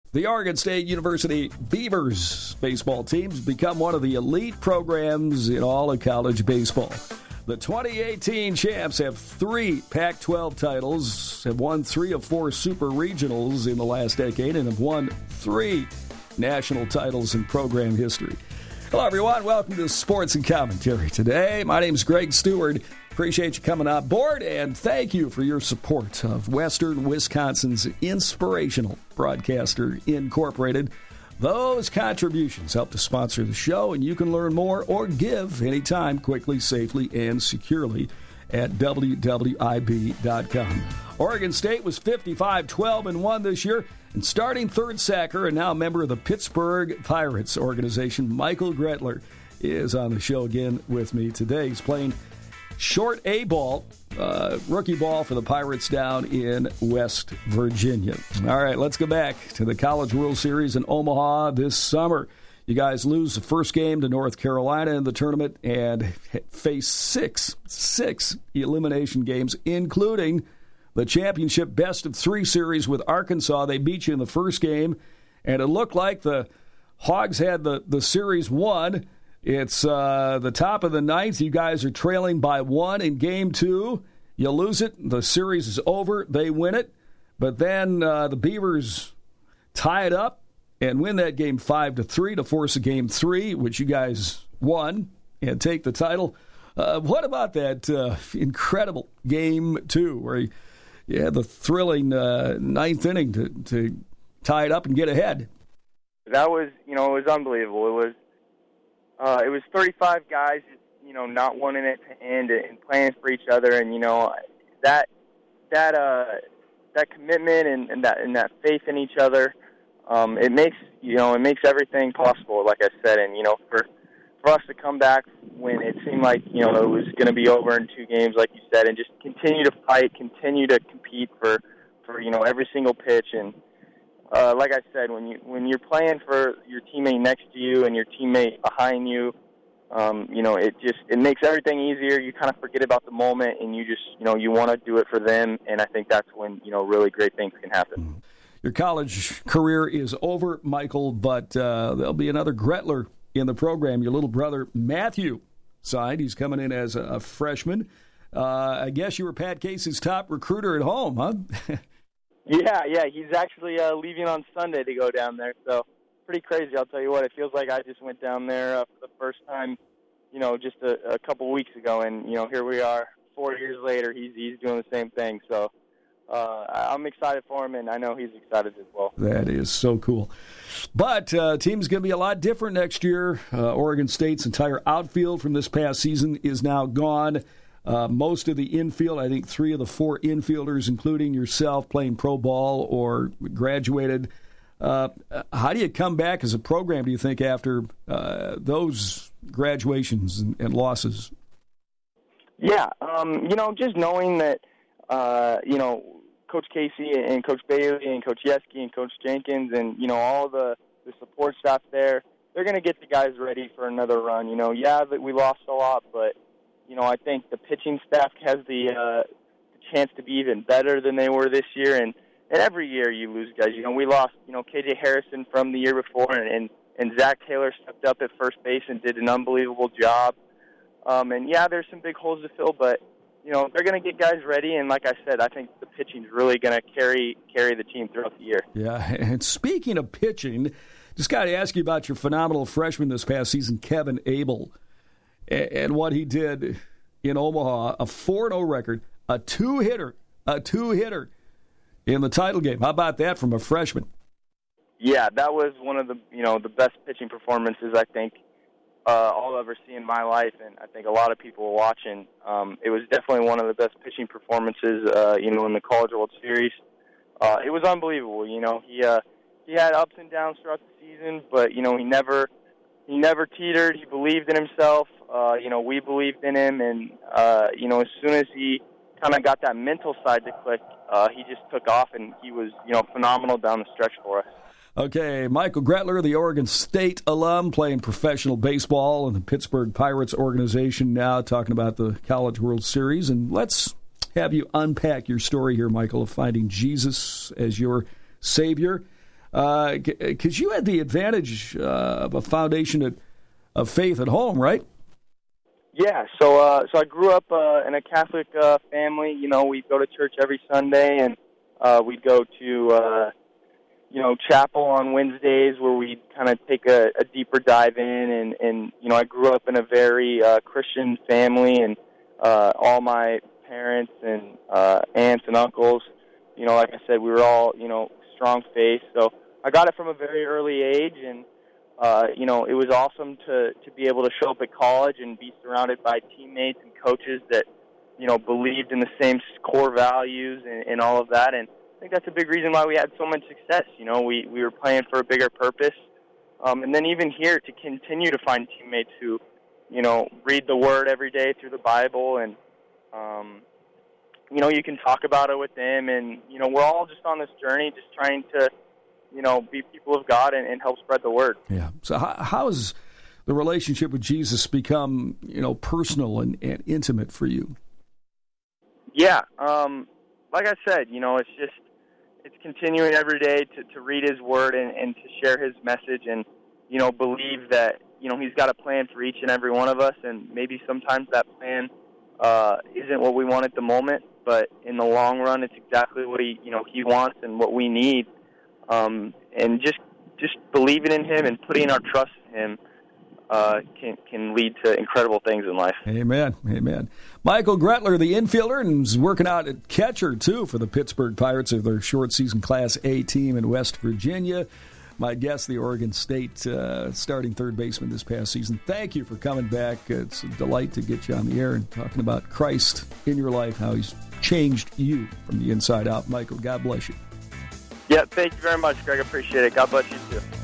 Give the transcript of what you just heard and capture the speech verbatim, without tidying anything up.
The Oregon State University Beavers baseball teams become one of the elite programs in all of college baseball. The twenty eighteen champs have three Pac twelve titles, have won three of four super regionals in the last decade, and have won three national titles in program history. Hello, everyone. Welcome to Sports and Commentary today. My name is Greg Stewart. Appreciate you coming on board, and thank you for your support of Western Wisconsin's Inspirational Broadcaster Incorporated. Those contributions help to sponsor the show, and you can learn more or give anytime, quickly, safely, and securely at w w i b dot com. Oregon State was fifty-five twelve and one this year, and starting third sacker and now a member of the Pittsburgh Pirates organization, Michael Gretler, is on the show again with me today. He's playing short A ball, uh, rookie ball for the Pirates down in West Virginia. All right, let's go back to the College World Series in Omaha this summer. You guys lose the first game to North Carolina in the tournament and face six, six elimination games, including the championship best of three series with Arkansas. They beat you in the first game, and it looked like the Hogs had the, the series won. It's uh, the top of the ninth. You guys are trailing by one in game two. You lose it. The series is over. They win it. But then uh, the Beavers tie it up and win that game five to three to force a game three, which you guys won and take the title. Uh, what about that uh, incredible game two where you, you had the thrilling uh, ninth inning to, to tie it up and get ahead? That was, you know, it was unbelievable. It was. Uh, it was thirty-five guys, you know, not wanting it to end and playing for each other, and you know that that uh, that commitment and, and that and that faith in each other, um, it makes you know it makes everything possible. Like I said, and you know for for us to come back when it seemed like you know it was going to be over in two games, like you said, and just continue to fight, continue to compete for for you know every single pitch and. Uh, like I said, when you when you're playing for your teammate next to you and your teammate behind you, um, you know it just it makes everything easier. You kind of forget about the moment, and you just you know you want to do it for them. And I think that's when you know really great things can happen. Your college career is over, Michael, but uh, there'll be another Gretler in the program. Your little brother Matthew signed. He's coming in as a, a freshman. Uh, I guess you were Pat Casey's top recruiter at home, huh? Yeah, yeah, he's actually uh, leaving on Sunday to go down there, so pretty crazy. I'll tell you what, it feels like I just went down there uh, for the first time, you know, just a, a couple weeks ago, and, you know, here we are four years later, he's he's doing the same thing, so uh, I'm excited for him, and I know he's excited as well. That is so cool. But uh, team's going to be a lot different next year. Uh, Oregon State's entire outfield from this past season is now gone. Uh, most of the infield, I think three of the four infielders, including yourself, playing pro ball or graduated. Uh, how do you come back as a program, do you think, after uh, those graduations and, and losses? Yeah, um, you know, just knowing that, uh, you know, Coach Casey and Coach Bailey and Coach Yeski and Coach Jenkins and, you know, all the, the support staff there, they're going to get the guys ready for another run. You know, yeah, we lost a lot, but you know, I think the pitching staff has the, uh, the chance to be even better than they were this year. And, and every year you lose guys. You know, we lost, you know, K J Harrison from the year before, and, and, and Zach Taylor stepped up at first base and did an unbelievable job. Um, and, yeah, there's some big holes to fill, but, you know, they're going to get guys ready. And like I said, I think the pitching's really going to carry carry the team throughout the year. Yeah, and speaking of pitching, just got to ask you about your phenomenal freshman this past season, Kevin Abel. And what he did in Omaha, a four and oh record, a two-hitter, a two-hitter in the title game. How about that from a freshman? Yeah, that was one of the, you know, the best pitching performances I think uh, I'll ever see in my life, and I think a lot of people were watching. Um, it was definitely one of the best pitching performances, uh, you know, in the College World Series. Uh, it was unbelievable. You know, he uh, he had ups and downs throughout the season, but you know, he never he never teetered. He believed in himself. Uh, you know, we believed in him, and, uh, you know, as soon as he kind of got that mental side to click, uh, he just took off, and he was, you know, phenomenal down the stretch for us. Okay, Michael Gretler, the Oregon State alum, playing professional baseball in the Pittsburgh Pirates organization now, talking about the College World Series. And let's have you unpack your story here, Michael, of finding Jesus as your Savior. Because uh, you had the advantage uh, of a foundation of, of faith at home, right? Yeah, so uh, so I grew up uh, in a Catholic uh, family. You know, we'd go to church every Sunday, and uh, we'd go to, uh, you know, chapel on Wednesdays where we'd kind of take a, a deeper dive in. And, and, you know, I grew up in a very uh, Christian family, and uh, all my parents and uh, aunts and uncles, you know, like I said, we were all, you know, strong faith. So I got it from a very early age, and Uh, you know, it was awesome to, to be able to show up at college and be surrounded by teammates and coaches that, you know, believed in the same core values and, and all of that. And I think that's a big reason why we had so much success. You know, we, we were playing for a bigger purpose. Um, and then even here to continue to find teammates who, you know, read the Word every day through the Bible. And, um, you know, you can talk about it with them. And, you know, we're all just on this journey just trying to, you know, be people of God and, and help spread the word. Yeah. So how, how has the relationship with Jesus become, you know, personal and, and intimate for you? Yeah. Um, like I said, you know, it's just, it's continuing every day to, to read his word and, and to share his message and, you know, believe that, you know, he's got a plan for each and every one of us. And maybe sometimes that plan uh, isn't what we want at the moment, but in the long run, it's exactly what he, you know, he wants and what we need. Um, and just just believing in him and putting our trust in him uh, can can lead to incredible things in life. Amen. Amen. Michael Gretler, the infielder, and is working out at catcher, too, for the Pittsburgh Pirates of their short season Class A team in West Virginia. My guest, the Oregon State uh, starting third baseman this past season. Thank you for coming back. It's a delight to get you on the air and talking about Christ in your life, how he's changed you from the inside out. Michael, God bless you. Yeah, thank you very much, Greg. I appreciate it. God bless you, too.